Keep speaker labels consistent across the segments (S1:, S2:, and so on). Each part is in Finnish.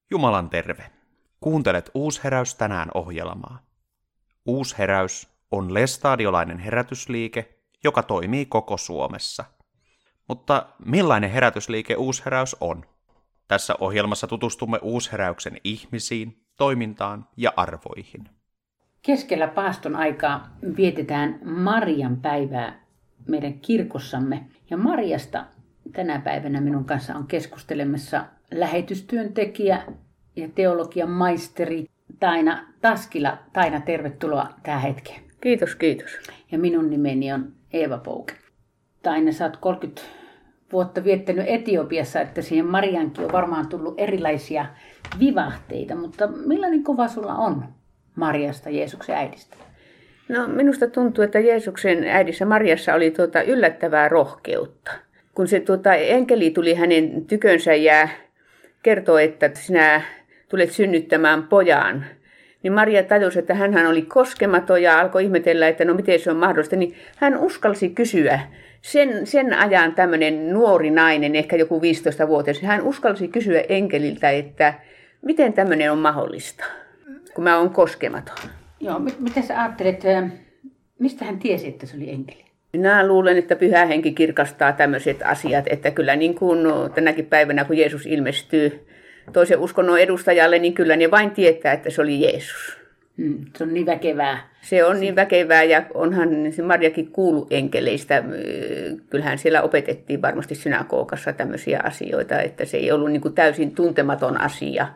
S1: Jumalan terve. Kuuntelet Uusheräys tänään -ohjelmaa. Uusheräys on lestadiolainen herätysliike, joka toimii koko Suomessa. Mutta millainen herätysliike Uusheräys on? Tässä ohjelmassa tutustumme Uusheräyksen ihmisiin, toimintaan ja arvoihin.
S2: Keskellä paaston aikaa vietetään Marian päivää meidän kirkossamme. Ja Mariasta tänä päivänä minun kanssa on keskustelemassa lähetystyöntekijä ja teologian maisteri Taina Taskila. Taina, tervetuloa tähän hetkeen.
S3: Kiitos, kiitos.
S2: Ja minun nimeni on Eeva Pouke. Taina, sä oot 30 vuotta viettänyt Etiopiassa, että siihen Mariankin on varmaan tullut erilaisia vivahteita. Mutta millainen kuva sulla on Mariasta, Jeesuksen äidistä?
S3: No, minusta tuntuu, että Jeesuksen äidissä Mariassa oli yllättävää rohkeutta. Kun se enkeli tuli hänen tykönsä ja kertoi, että sinä tulet synnyttämään pojan, niin Maria tajusi, että hän oli koskematon ja alkoi ihmetellä, että no miten se on mahdollista. Niin hän uskalsi kysyä, sen ajan tämmöinen nuori nainen, ehkä joku 15-vuotias, hän uskalsi kysyä enkeliltä, että miten tämmöinen on mahdollista, kun mä oon koskematon.
S2: Joo, mitä sä ajattelet, mistä hän tiesi, että se oli enkeli?
S3: Minä luulen, että Pyhä Henki kirkastaa tämmöiset asiat, että kyllä niin kuin tänäkin päivänä, kun Jeesus ilmestyy toisen uskonnon edustajalle, niin kyllä ne vain tietää, että se oli Jeesus.
S2: Se on niin väkevää.
S3: Se on niin väkevää ja onhan se Mariakin kuullut enkeleistä. Kyllähän siellä opetettiin varmasti synagogassa tämmöisiä asioita, että se ei ollut niin kuin täysin tuntematon asia.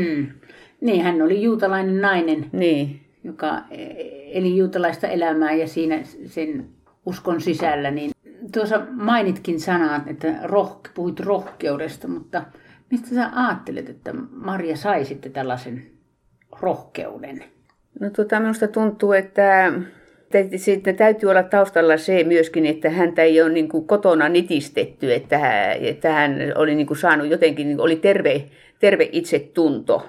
S2: Niin, hän oli juutalainen nainen,
S3: niin,
S2: joka eli juutalaista elämää ja siinä sen uskon sisällä. Niin tuossa mainitkin sanat, että puhuit rohkeudesta, mutta mistä sä ajattelet, että Maria sai sitten tällaisen rohkeuden? No
S3: minusta tuntuu, että täytyy olla taustalla se myöskin, että häntä ei ole niin kuin kotona nitistetty, että hän oli niin kuin saanut jotenkin, oli terve itsetunto.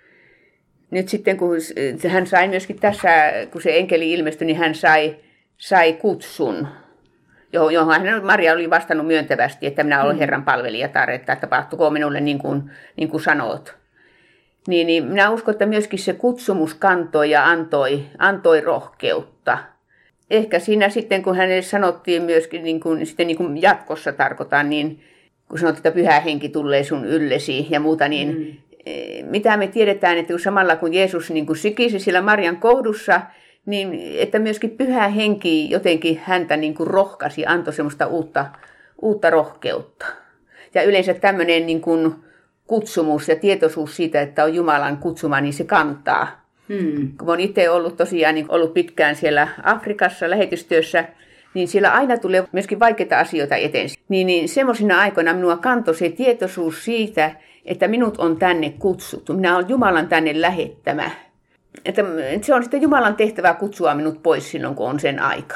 S3: Nyt sitten kun hän sai myöskin tässä, kun se enkeli ilmestyi, niin hän sai kutsun, johon Maria oli vastannut myöntävästi, että minä olen Herran palvelijatar, että tapahtuko minulle niin kuin sanot. Niin minä uskon, että myöskin se kutsumus kantoi ja antoi rohkeutta. Ehkä siinä sitten, kun hänelle sanottiin myöskin, niin kuin jatkossa tarkoitan, niin kun sanot, että Pyhä Henki tulee sun yllesi ja muuta, niin mitä me tiedetään, että samalla kun Jeesus niin kuin sikisi siellä Marian kohdussa, niin että myöskin Pyhä Henki jotenkin häntä niin kuin rohkaisi, antoi semmoista uutta rohkeutta. Ja yleensä tämmöinen niin kuin kutsumus ja tietoisuus siitä, että on Jumalan kutsuma, niin se kantaa. Kun olen itse ollut tosiaan ollut pitkään siellä Afrikassa lähetystyössä, niin siellä aina tulee myöskin vaikeita asioita eteen. Niin semmoisina aikoina minua kantoi se tietoisuus siitä, että minut on tänne kutsuttu. Minä olen Jumalan tänne lähettämä. Että se on sitten Jumalan tehtävä kutsua minut pois silloin, kun on sen aika.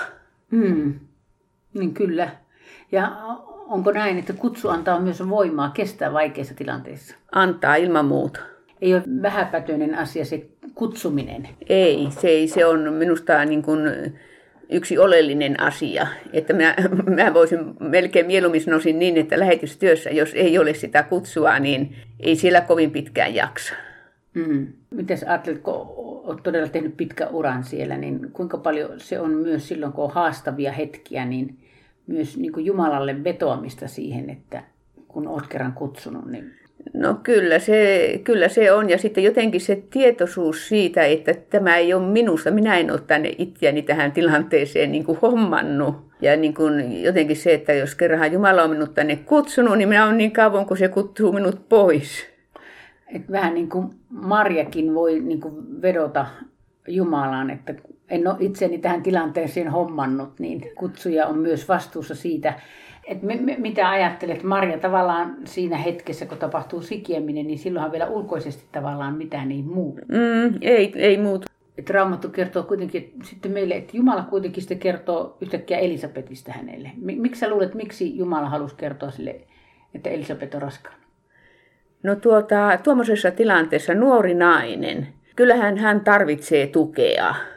S2: Niin kyllä. Ja onko näin, että kutsu antaa myös voimaa kestää vaikeissa tilanteissa?
S3: Antaa ilman muuta.
S2: Ei ole vähäpätöinen asia se kutsuminen.
S3: Ei, se on minusta niin kuin yksi oleellinen asia. Että mä voisin melkein mieluummin sanoisin niin, että lähetystyössä, jos ei ole sitä kutsua, niin ei siellä kovin pitkään jaksa.
S2: Miten ajattelet, kun olet todella tehnyt pitkän uran siellä, niin kuinka paljon se on myös silloin, kun on haastavia hetkiä, niin myös niin kuin Jumalalle vetoamista siihen, että kun olet kerran kutsunut, niin...
S3: No kyllä se on. Ja sitten jotenkin se tietoisuus siitä, että tämä ei ole minusta. Minä en ole tänne itseäni tähän tilanteeseen niin kuin hommannut. Ja niin kuin jotenkin se, että jos kerran Jumala on minut tänne kutsunut, niin minä olen niin kauan, kun se kutsuu minut pois.
S2: Et vähän niin kuin Marjakin voi niin kuin vedota Jumalaan, että en ole itseni tähän tilanteeseen hommannut, niin kutsuja on myös vastuussa siitä. Mitä ajattelet, Marja, tavallaan siinä hetkessä, kun tapahtuu sikiäminen, niin silloinhan vielä ulkoisesti tavallaan mitään ei muutu.
S3: Ei muutu.
S2: Raamattu kertoo kuitenkin sitten meille, että Jumala kuitenkin sitten kertoo yhtäkkiä Elisabetista hänelle. Miksi sä luulet, miksi Jumala halusi kertoa sille, että Elisabet on raskaana?
S3: No tuommoisessa tilanteessa nuori nainen, kyllähän hän tarvitsee tukea.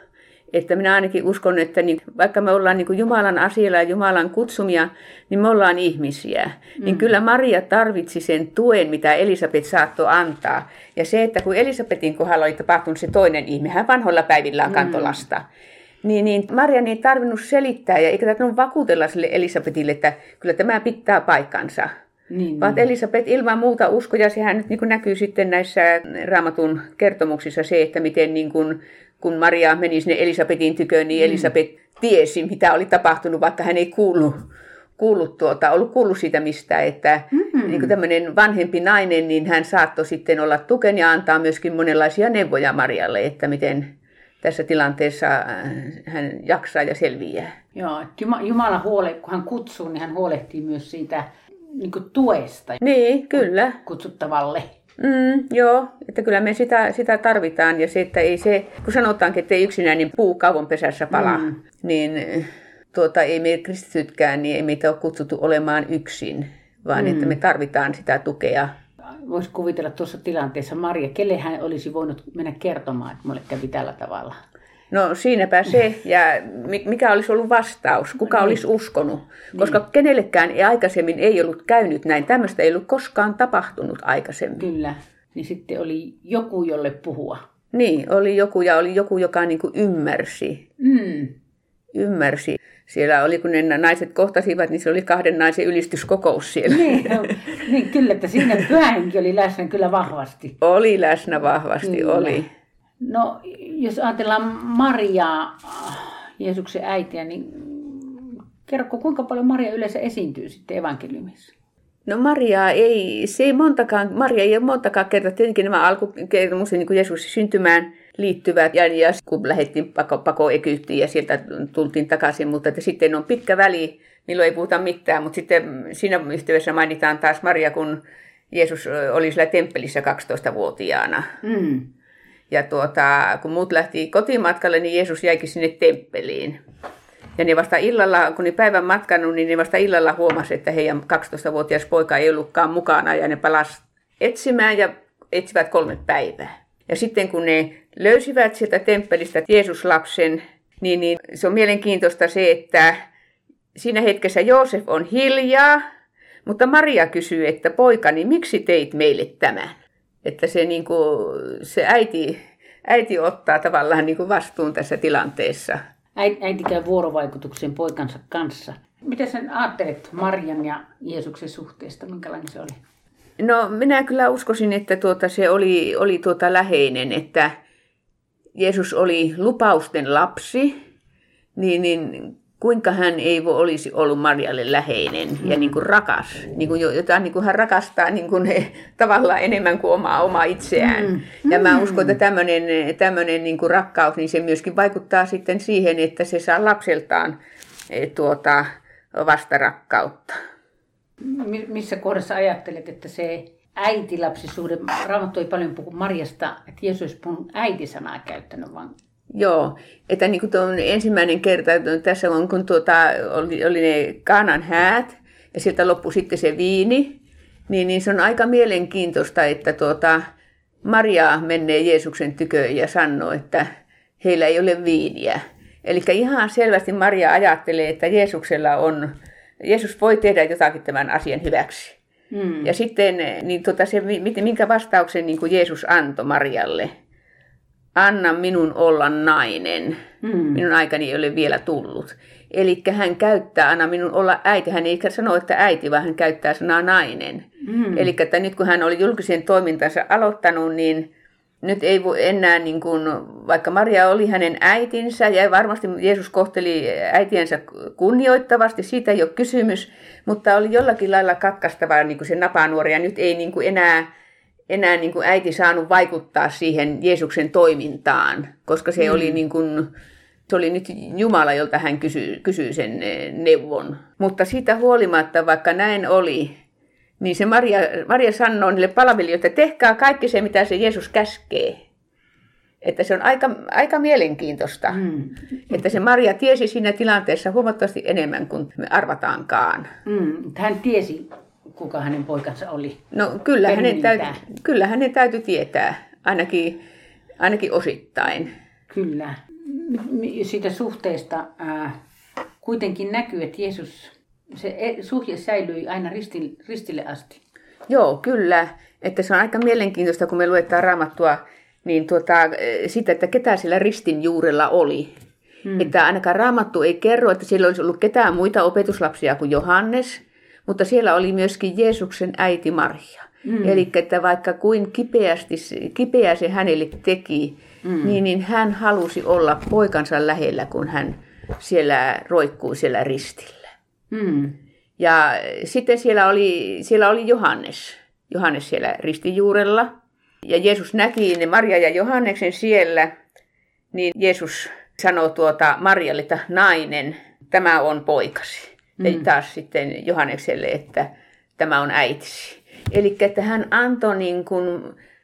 S3: Että minä ainakin uskon, että vaikka me ollaan Jumalan asialla ja Jumalan kutsumia, niin me ollaan ihmisiä. Niin kyllä Maria tarvitsi sen tuen, mitä Elisabet saattoi antaa. Ja se, että kun Elisabetin kohdalla oli tapahtunut se toinen ihminen, hän vanhoilla päivillään kantoi lasta. Niin Marian ei tarvinnut selittää ja eikä tarvinnut vakuutella sille Elisabetille, että kyllä tämä pitää paikkansa. Vaan Elisabet ilman muuta uskoi, ja sehän nyt näkyy sitten näissä Raamatun kertomuksissa se, että miten kun Maria meni sinne Elisabetin tyköön, niin Elisabet tiesi, mitä oli tapahtunut, vaikka hän ei ollut kuullut siitä mistään, että tämmöinen vanhempi nainen, niin hän saattoi sitten olla tuken ja antaa myöskin monenlaisia neuvoja Marialle, että miten tässä tilanteessa hän jaksaa ja selviää.
S2: Joo, että Jumala kun hän kutsuu, niin hän huolehtii myös siitä tuesta.
S3: Niin, kyllä.
S2: Kutsuttavalle.
S3: Joo, että kyllä me sitä tarvitaan. Ja se, että ei se, kun sanotaankin, että ei yksinäinen puu kauan pesässä pala, niin ei me kristitytkään, niin ei meitä ole kutsuttu olemaan yksin, vaan että me tarvitaan sitä tukea.
S2: Voisi kuvitella tuossa tilanteessa Maria, kelle hän olisi voinut mennä kertomaan, että mulle kävi tällä tavalla?
S3: No siinäpä se, ja mikä olisi ollut vastaus, kuka olisi uskonut, koska kenellekään aikaisemmin ei ollut käynyt näin, tämmöistä ei ollut koskaan tapahtunut aikaisemmin.
S2: Kyllä, niin sitten oli joku, jolle puhua.
S3: Niin, oli joku ja oli joku, joka ymmärsi. Ymmärsi. Siellä oli, kun ne naiset kohtasivat, niin se oli 2 naisen ylistyskokous siellä.
S2: Niin kyllä, että siinä pyhähenki oli läsnä kyllä vahvasti.
S3: Oli läsnä vahvasti, kyllä. Oli.
S2: No, jos ajatellaan Mariaa, Jeesuksen äitiä, niin kerro, kuinka paljon Maria yleensä esiintyy sitten evankeliumissa?
S3: No Maria ei ole montakaan kertaa. Tietenkin nämä alkukertomukset niin kuin Jeesuksen syntymään liittyvät ja kun lähdettiin pako Egyptiin ja sieltä tultiin takaisin, mutta että sitten on pitkä väli, milloin ei puhuta mitään, mutta sitten siinä yhteydessä mainitaan taas Maria, kun Jeesus oli siellä temppelissä 12-vuotiaana. Ja kun muut lähti kotimatkalle, niin Jeesus jäikin sinne temppeliin. Ja ne vasta illalla, kun ne päivän matkannut, niin ne vasta illalla huomasi, että heidän 12-vuotias poika ei ollutkaan mukana. Ja ne palasi etsimään ja etsivät 3 päivää. Ja sitten kun ne löysivät sieltä temppelistä Jeesus-lapsen, niin se on mielenkiintoista se, että siinä hetkessä Joosef on hiljaa, mutta Maria kysyy, että poikani, miksi teit meille tämän? Että se äiti ottaa tavallaan vastuun tässä tilanteessa.
S2: Äiti käy vuorovaikutuksen poikansa kanssa. Miten sä ajattelet Marian ja Jeesuksen suhteesta? Minkälainen se oli?
S3: No minä kyllä uskoisin, että se oli läheinen, että Jeesus oli lupausten lapsi, niin kuinka hän ei olisi ollut Marialle läheinen ja rakas. Jotain hän rakastaa tavallaan enemmän kuin omaa itseään. Ja mä uskon, että tämmöinen rakkaus, niin se myöskin vaikuttaa sitten siihen, että se saa lapseltaan vastarakkautta.
S2: Missä kohdassa ajattelet, että se äiti-lapsisuhde, Raamattu ei paljon puhu Mariasta, että Jeesus olisi puhunut äiti-sanaa käyttänyt, vaan...
S3: Joo, että tuon ensimmäinen kerta, tässä on, kun oli ne Kaanan häät ja sieltä loppui sitten se viini, niin se on aika mielenkiintoista, että Maria menee Jeesuksen tyköön ja sanoo, että heillä ei ole viiniä. Eli ihan selvästi Maria ajattelee, että Jeesus voi tehdä jotakin tämän asian hyväksi. Ja sitten minkä vastauksen Jeesus antoi Marialle. Anna minun olla nainen. Minun aikani ei ole vielä tullut. Eli hän käyttää, anna minun olla äiti. Hän ei sano, että äiti, vaan hän käyttää sanaa nainen. Eli että nyt kun hän oli julkisen toimintansa aloittanut, niin nyt ei voi enää, vaikka Maria oli hänen äitinsä ja varmasti Jeesus kohteli äitiensä kunnioittavasti, siitä ei ole kysymys, mutta oli jollakin lailla katkaistava se napanuori ja nyt ei enää äiti saanut vaikuttaa siihen Jeesuksen toimintaan, koska se oli se oli nyt Jumala, jolta hän kysyi sen neuvon. Mutta siitä huolimatta, vaikka näin oli, niin se Maria sanoo niille palvelijoille, että tehkää kaikki se, mitä se Jeesus käskee. Että se on aika mielenkiintoista, että se Maria tiesi siinä tilanteessa huomattavasti enemmän kuin me arvataankaan.
S2: Hän tiesi, kuka hänen poikansa oli.
S3: No kyllä hänen täytyi tietää, ainakin osittain.
S2: Kyllä. siitä suhteesta kuitenkin näkyy, että Jeesus, se suhde säilyi aina ristille asti.
S3: Joo, kyllä. Että se on aika mielenkiintoista, kun me luetaan Raamattua, niin sitä, että ketä siellä ristin juurella oli. Että ainakaan Raamattu ei kerro, että siellä olisi ollut ketään muita opetuslapsia kuin Johannes, mutta siellä oli myöskin Jeesuksen äiti Maria. Eli että vaikka kuin kipeää se hänelle teki, niin hän halusi olla poikansa lähellä, kun hän siellä roikkuu siellä ristillä. Ja sitten siellä oli Johannes siellä ristin juurella. Ja Jeesus näki ne Maria ja Johanneksen siellä, niin Jeesus sanoi Marjalle, että nainen, tämä on poikasi. Ja taas sitten Johannekselle, että tämä on äitisi. Eli että hän antoi niin kuin,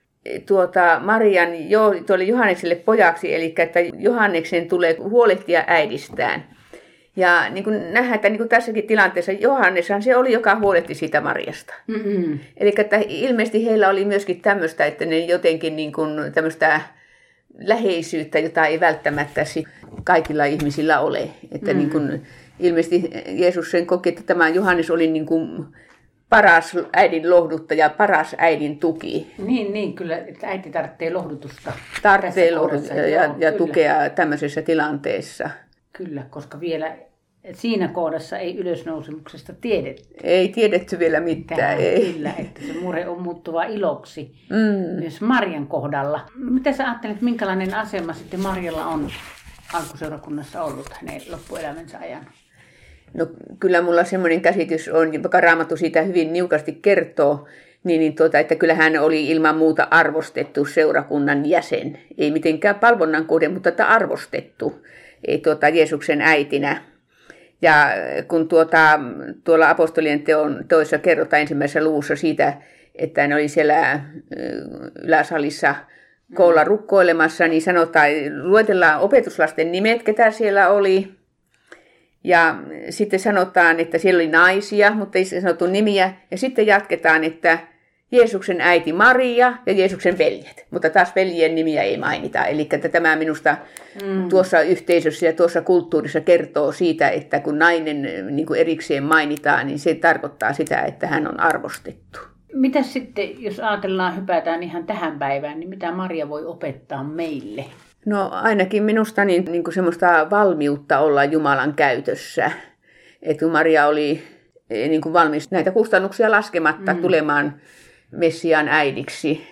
S3: Marian tuolle Johannekselle pojaksi, eli että Johanneksen tulee huolehtia äidistään. Ja niin kuin nähdään, että niin kuin tässäkin tilanteessa Johanneshan se oli, joka huolehti siitä Mariasta. Eli että ilmeisesti heillä oli myöskin tämmöistä, että ne jotenkin niin kuin tämmöistä läheisyyttä, jota ei välttämättä kaikilla ihmisillä ole. Että niin kuin ilmeisesti Jeesus sen koki, että tämä Johannes oli niin kuin paras äidin lohduttaja, paras äidin tuki.
S2: Niin, kyllä, että äiti tarvitsee lohdutusta.
S3: Tarvitsee lohdutusta ja tukea tämmöisessä tilanteessa.
S2: Kyllä, koska vielä siinä kohdassa ei ylösnousemuksesta tiedetty.
S3: Ei tiedetty vielä mitään.
S2: Kyllä, että se murhe on muuttuva iloksi myös Marian kohdalla. Mitä sä ajattelet, minkälainen asema sitten Marjalla on alkuseurakunnassa ollut hänen loppuelämänsä ajan?
S3: No kyllä mulla semmoinen käsitys on, vaikka Raamattu siitä hyvin niukasti kertoo, että kyllä hän oli ilman muuta arvostettu seurakunnan jäsen. Ei mitenkään palvonnan kohde, mutta että arvostettu. Ei Jeesuksen äitinä. Ja kun tuolla apostolien teoissa kerrotaan ensimmäisessä luvussa siitä, että hän oli siellä yläsalissa koolla rukkoilemassa, niin luetellaan opetuslasten nimet, ketä siellä oli. Ja sitten sanotaan, että siellä oli naisia, mutta ei sanottu nimiä. Ja sitten jatketaan, että Jeesuksen äiti Maria ja Jeesuksen veljet. Mutta taas veljien nimiä ei mainita. Eli että tämä minusta tuossa yhteisössä ja tuossa kulttuurissa kertoo siitä, että kun nainen niin kuin erikseen mainitaan, niin se tarkoittaa sitä, että hän on arvostettu.
S2: Mitäs sitten, jos ajatellaan, hypätään ihan tähän päivään, niin mitä Maria voi opettaa meille?
S3: No ainakin minusta niin kuin semmoista valmiutta olla Jumalan käytössä. Että Maria oli niin kuin valmis näitä kustannuksia laskematta tulemaan Messiaan äidiksi.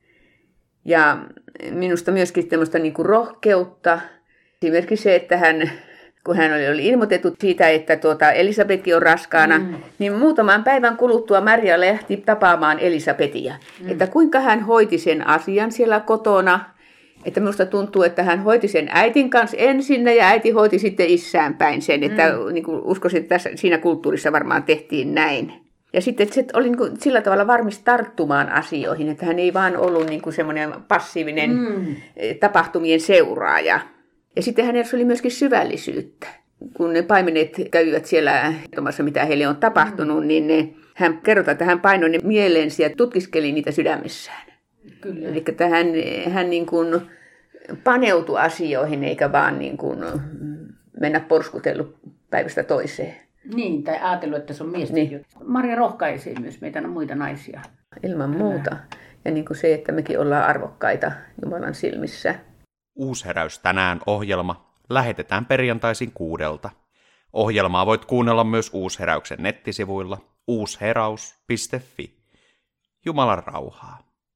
S3: Ja minusta myöskin tämmöistä niin kuin rohkeutta. Esimerkiksi se, että kun hän oli ilmoitettu siitä, että Elisabetkin on raskaana, niin muutaman päivän kuluttua Maria lähti tapaamaan Elisabetia. Että kuinka hän hoiti sen asian siellä kotona. Että minusta tuntuu, että hän hoiti sen äitin kanssa ensin ja äiti hoiti sitten isään päin sen. Että niin kuin uskoisin, että siinä kulttuurissa varmaan tehtiin näin. Ja sitten että se oli niin kuin sillä tavalla varmis tarttumaan asioihin, että hän ei vaan ollut niin kuin semmoinen passiivinen tapahtumien seuraaja. Ja sitten hänessä oli myöskin syvällisyyttä. Kun ne paimenet käyvät siellä kertomassa, mitä heille on tapahtunut, niin hän kertoo, että hän painoi ne mieleensä ja tutkiskeli niitä sydämessään.
S2: Kyllä.
S3: Eli että hän niin kuin paneutui asioihin eikä vaan niin kuin mennä porskutellut päivästä toiseen.
S2: Niin, tai ajatellut, että se on miesten juttu. Maria rohkaisee myös meitä muita naisia.
S3: Ilman muuta. Ja niin kuin se, että mekin ollaan arvokkaita Jumalan silmissä.
S1: Uusheräys tänään -ohjelma lähetetään perjantaisin 6. Ohjelmaa voit kuunnella myös Uusheräyksen nettisivuilla uusheraus.fi. Jumalan rauhaa.